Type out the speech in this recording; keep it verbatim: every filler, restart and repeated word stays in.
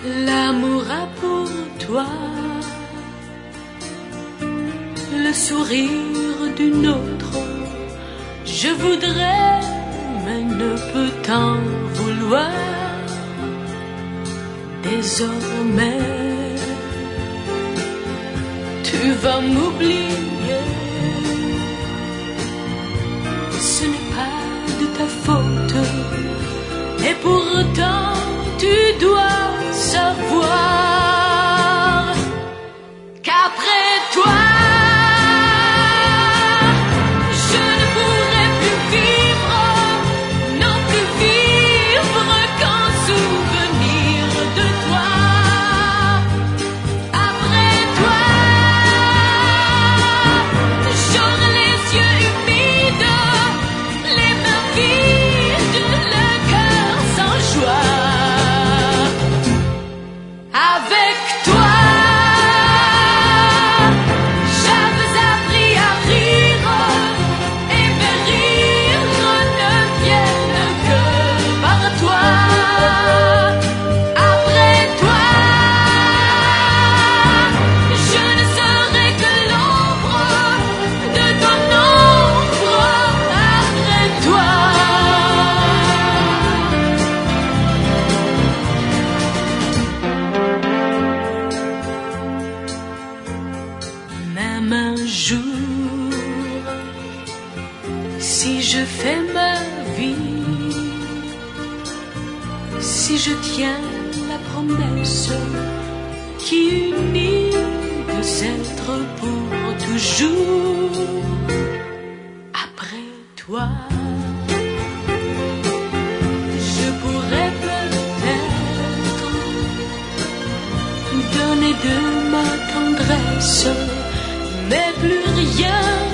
L'amour a pour toi le sourire d'une autre. Je voudrais, mais ne peux t'en vouloir. Désormais, tu vas m'oublier. Ce n'est pas de ta faute, et pourtant tu dois savoir qu'après toi, un jour, si je fais ma vie, si je tiens la promesse qui unit deux êtres pour toujours, après toi, je pourrais peut-être donner de ma tendresse, mais plus rien